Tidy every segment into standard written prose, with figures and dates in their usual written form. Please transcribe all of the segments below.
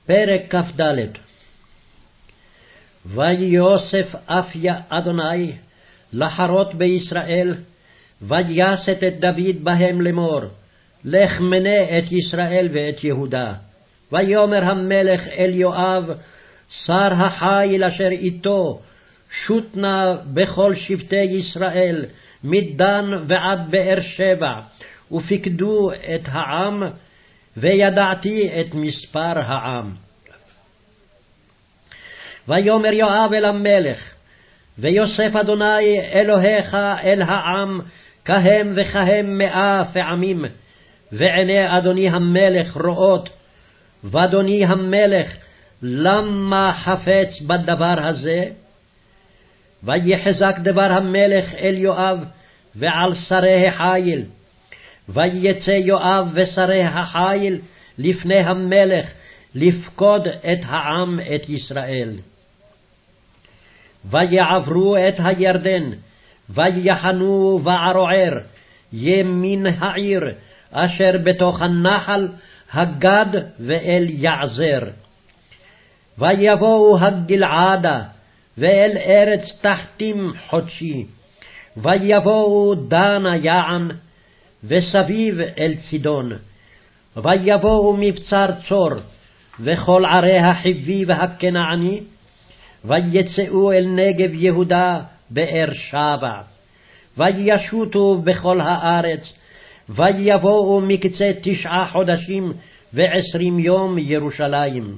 פרק כ"ד. ויוסף אף אדוני לחרות בישראל, ויסת את דוד בהם לאמור, לך מנה את ישראל ואת יהודה. ויאמר המלך אל יואב שר החיל אשר איתו, שוט נא בכל שבטי ישראל מדן ועד באר שבע, ופקדו את העם, וידעתי את מספר העם. ויאמר יואב אל המלך, ויוסף אדוני אלוהיך אל העם כהם וכהם 100 פעמים, ועיני אדוני המלך רואות. ואדוני המלך למה חפץ בדבר הזה? ויחזק דבר המלך אל יואב ועל שרי החיל. ויצא יואב ושרי החיל לפני המלך לפקוד את העם את ישראל. ויעברו את הירדן, ויחנו בערוער ימין העיר אשר בתוך הנחל הגד ואל יעזר. ויבואו הגלעדה ואל ארץ תחתים חודשי, ויבואו דנה יען וסביב אל צידון. ויבואו מבצר צור וכל ערי החיבי והכנעני, ויצאו אל נגב יהודה באר שבע. וישוטו בכל הארץ, ויבואו מקצה 9 חודשים ו20 יום ירושלים.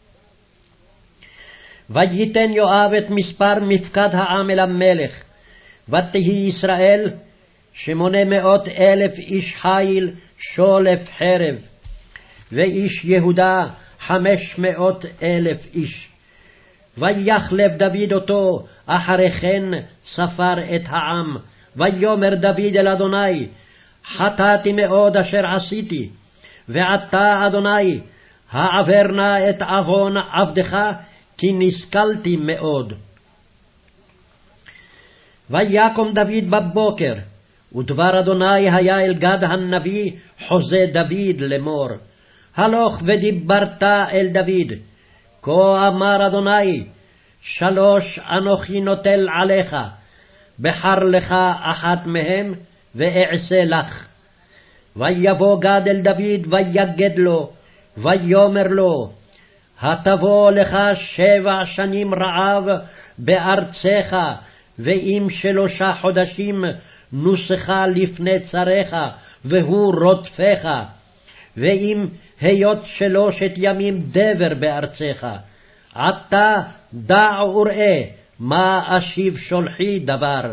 וייתן יואב את מספר מפקד העם אל המלך, ותהי ישראל 800,000 איש חיל שולף חרב, ואיש יהודה 500,000 איש. ויחלף דוד אותו, אחרי כן ספר את העם. ויאמר דוד אל אדוני, חטאתי מאוד אשר עשיתי, ועתה אדוני העבר נא את עוון עבדך, כי נסכלתי מאוד. ויקום דוד בבוקר, ודבר אדוני היה אל גד הנביא חוזה דוד לאמור, הלוך ודיברת אל דוד, כה אמר אדוני, 3 אנוכי נוטל עליך, בחר לך אחת מהם, ואעשה לך. ויבוא גד אל דוד ויגד לו, ויאמר לו, התבוא לך 7 שנים רעב בארצך, ואם 3 חודשים נוסך לפני צריך, והוא רודפך, ואם היות 3 ימים דבר בארצך, עתה דע וראה מה אשיב שולחי דבר.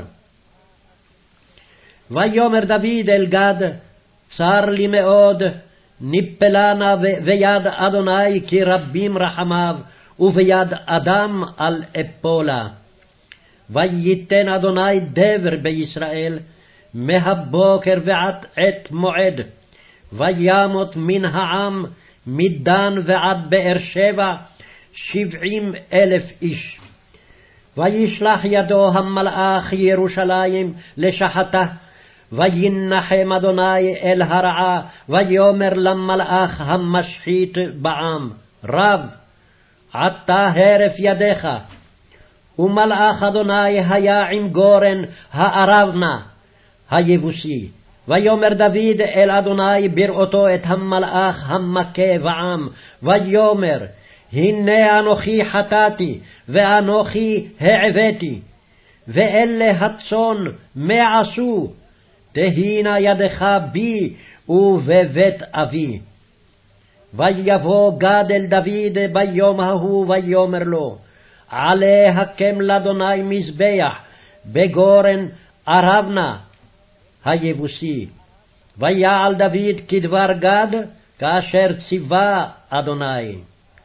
ויאמר דוד אל גד, צר לי מאוד, ניפלה נא ביד אדוני כי רבים רחמיו, וביד אדם על אפולה. וייתן אדוני דבר בישראל מהבוקר ועד עת מועד, וימות מן העם מדן ועד באר שבע 70,000 איש. וישלח ידו המלאך ירושלים לשחתה, וינחם אדוני אל הרעה, ויאמר למלאך המשחית בעם, רב, עתה הרף ידיך. ומלאך אדוני היה עם גורן הארבנה היבוסי. ויאמר דוד אל אדוני בראותו את המלאך המכה בעם, ויאמר, הנה אנוכי חטאתי, ואנוכי העבדתי, ואלה הצאן מה עשו? תהינה ידך בי ובבית אבי. ויבוא גד אל דוד ביום ההוא, ויאמר לו, עלה הקם לאדוני מזבח בגורן ארבנה היבוסי. ויעל דוד כדבר גד, כאשר ציווה אדוני.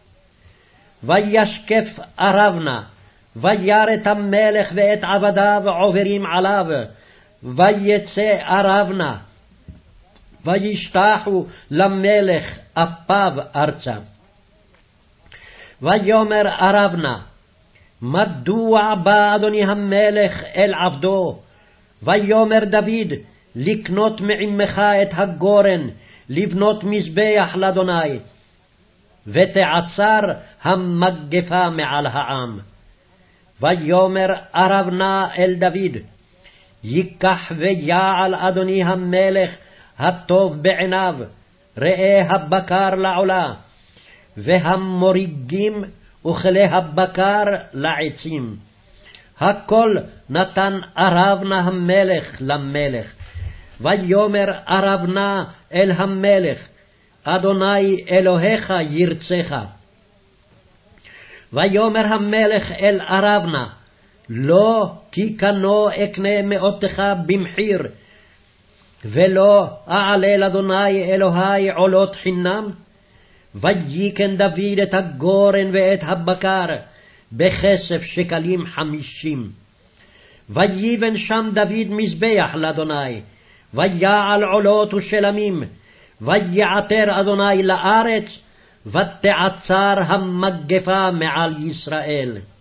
וישקף ארבנה, וירא את המלך ואת עבדיו עוברים עליו, ויצא ארבנה, וישתחו למלך אפיו ארצה. ויאמר ארבנה, מדוע בא אדוני המלך אל עבדו? ויאמר דוד, לקנות מעמך את הגורן, לבנות מזבח לאדוני. ותעצר המגפה מעל העם. ויאמר ארבנה אל דוד, ייקח ויעל אדוני המלך הטוב בעיניו, ראה הבקר לעולה, והמוריגים וכלי הבקר לעצים. הכל נתן ארבנה המלך למלך. ויאמר ארבנה אל המלך, אדוני אלוהיך ירצך. ויאמר המלך אל ארבנה, לא כי קנו אקנה מאותך במחיר, ולא אעלה לאדוני אלוהי עולות חינם. ויקן דוד את הגורן ואת הבקר בכסף שקלים 50. ויבן שם דוד מזבח לאדוני, ויעל עולות ושלמים, ויעתר אדוני לארץ, ותעצר המגפה מעל ישראל.